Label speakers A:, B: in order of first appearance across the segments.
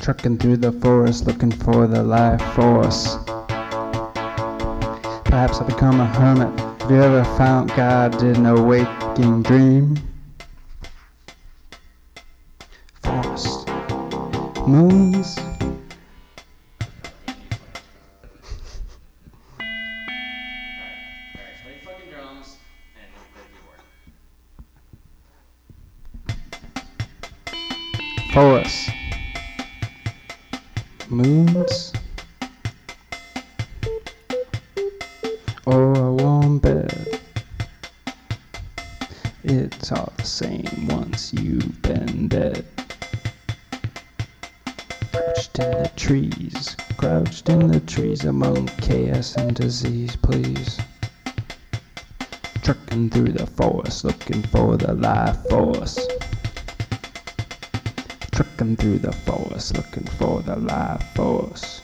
A: trucking through the forest looking for the life force. Perhaps I'll become a hermit. Have you ever found God in a waking dream? Forest, moons. Forest, moons, or a warm bed. It's all the same once you've been dead. Crouched in the trees among chaos and disease, please. Trucking through the forest looking for the life force. Trucking through the forest looking for the life force.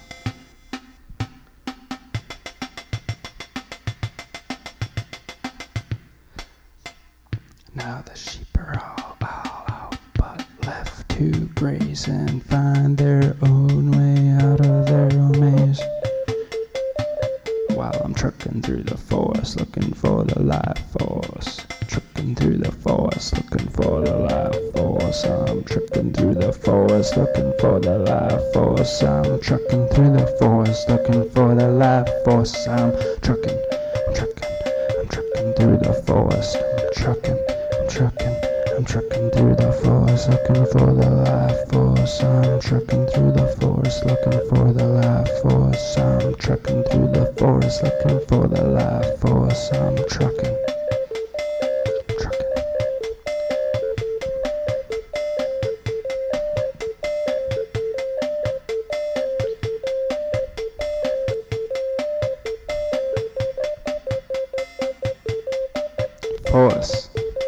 A: Now the sheep are all out, but left to graze and find their own way out of their own maze. While I'm trucking through the forest looking for the life force. Trucking through the forest looking for the life force. I'm trucking through the forest looking for the life force. I'm trucking through the forest looking for the life force. I'm trucking through the forest. I'm trucking through the forest looking for the life force. I'm trucking through the forest looking for the life force. I'm trucking through the forest looking for the life force. I'm trucking. Forest,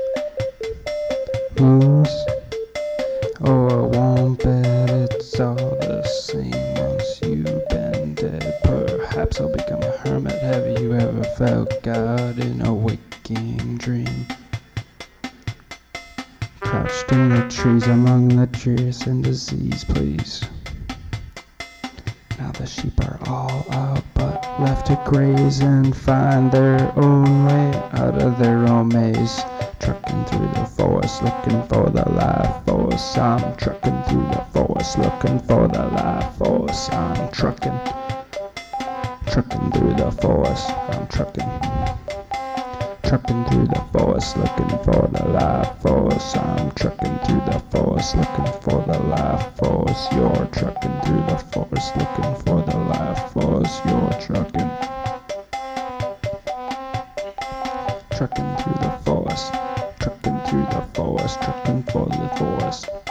A: moons, or a warm bed, it's all the same once you've been dead. Perhaps I'll become a hermit. Have you ever felt God in a waking dream? Crouched in the trees among the trees and disease, please. Now the sheep are all out, but left to graze and find their own way out of their own maze. Trucking through the forest looking for the life force. I'm trucking through the forest looking for the life force. I'm trucking through the forest. I'm trucking through the forest looking for the life force. I'm trucking through the forest looking for the life force. You're trucking through the forest looking for the life force. You're trucking through the forest, trucking for the forest.